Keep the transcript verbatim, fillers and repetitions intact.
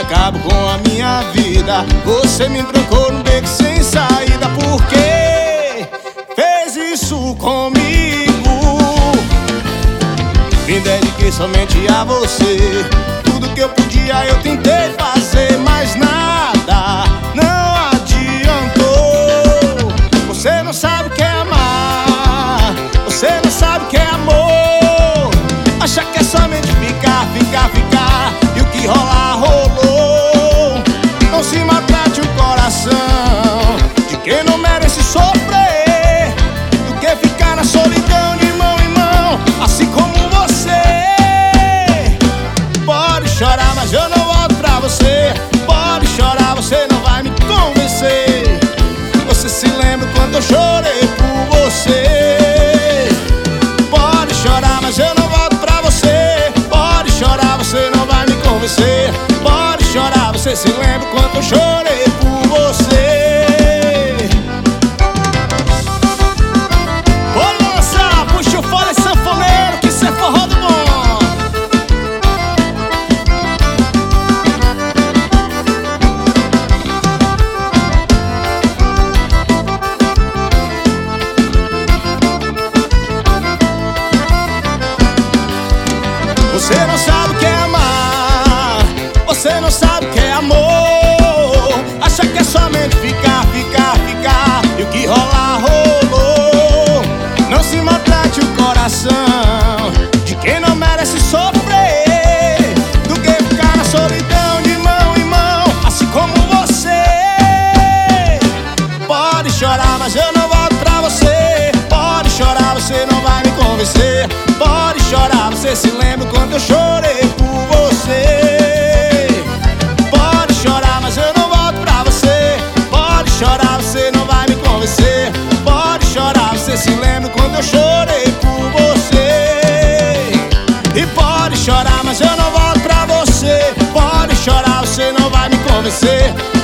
acabo com a minha vida. Você me trancou num beco sem saída. Por que fez isso comigo? Me dediquei somente a você. Tudo que eu podia eu tentei fazer, mas nada, não adiantou. Você não sabe o que é amar, você não sabe o que é amor. Acha que é somente ficar, ficar, ficar, e o que rolar, rolou. Não se maltrate o coração de quem não merece sofrer, do que ficar na solidão de mão em mão, assim como você. Pode chorar, mas eu não volto pra você. Pode chorar, você não vai me convencer. Você se lembra quando eu chorei por você? Pode chorar, mas eu não volto pra você. Pode chorar, você não vai me convencer. Pode chorar, você se lembra quando eu chorei por você? Vou lançar, puxa o fole sanfoneiro, que cê é forró do bom. Você não sabe o que é amar, você não sabe o que é amor. Acha que é somente ficar, ficar, ficar, e o que rolar, rolou. Não se maltrate o coração de quem não merece sofrer, do que ficar na solidão de mão em mão, assim como você. Pode chorar, mas eu não volto pra você. Pode chorar, você não vai me convencer. Pode chorar, você se lembra quando eu chorei por você? Pode chorar, mas eu não volto pra você. Pode chorar, você não vai me convencer. Pode chorar, você se lembra quando eu chorei por você? E pode chorar, mas eu não volto pra você. Pode chorar, você não vai me convencer.